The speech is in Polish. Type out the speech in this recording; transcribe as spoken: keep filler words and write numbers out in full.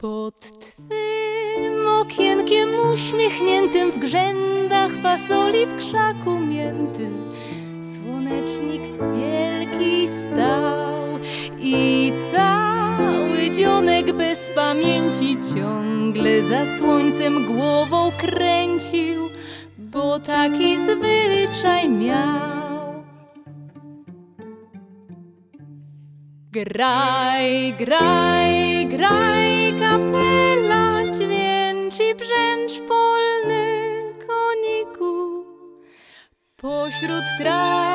Pod twym okienkiem uśmiechniętym w grzędach fasoli w krzaku mięty słonecznik wielki stał i cały dzionek bez pamięci ciągle za słońcem głową kręcił, bo taki zwyczaj miał. Graj, graj, graj, kapela dźwięczy brzęcz polny, koniku. Pośród traw